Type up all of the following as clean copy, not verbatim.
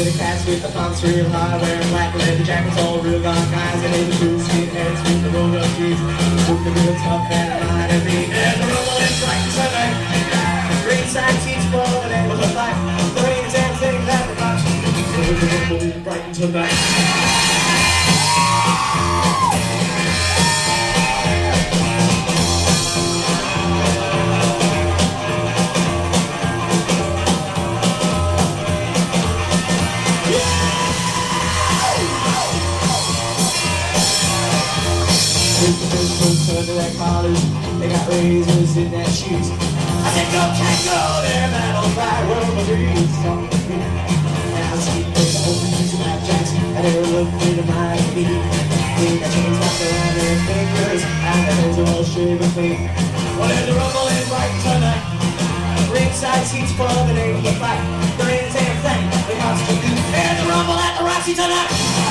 with the cats with the pumps real high, wearing black leather jackets, all real gone guys, and even two skinheads with the rolled up jeans, looking real tough and line and me. And the rumble is right tonight. Ringside seats full and it was a fight. There ain't a damn thing that we watch. The rumble is bright tonight. Like collars, they got razors in their shoes. I said, go tango, their metal fire world of dreams. And I see those open using blackjacks, and they were looking to my feet. They got chains wrapped around their fingers, and their hands are all shaven clean. Well, there's a rumble in right tonight. Ringside seats full of the name of the fight. There ain't a damn thing they got to do. There's a rumble at the Roxy tonight.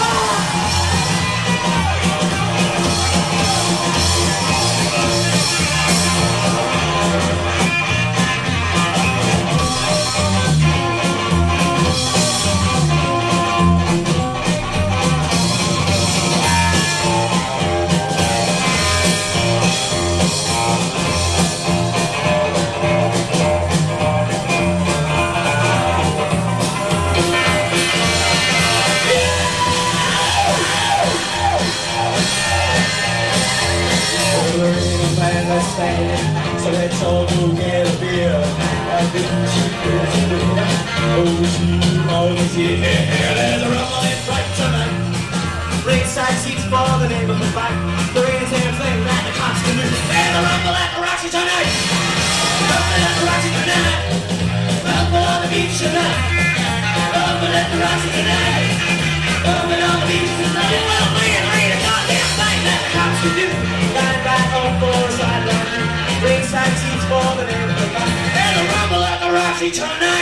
So let's all go get a beer. I've been there's a rumble in right tonight. Ringside seats for the name of the fight. There ain't a damn thing that the cops can do. There's a rumble at the Roxy tonight. Rumble at the Roxy tonight. Rumble on the beach tonight. Rumble at the Roxy tonight. Rumble on the beach tonight. Well, we ain't a goddamn thing that the cops can do. Lying back on four sideline. Ringside seats for the name of the fight. And a rumble at the Roxy tonight.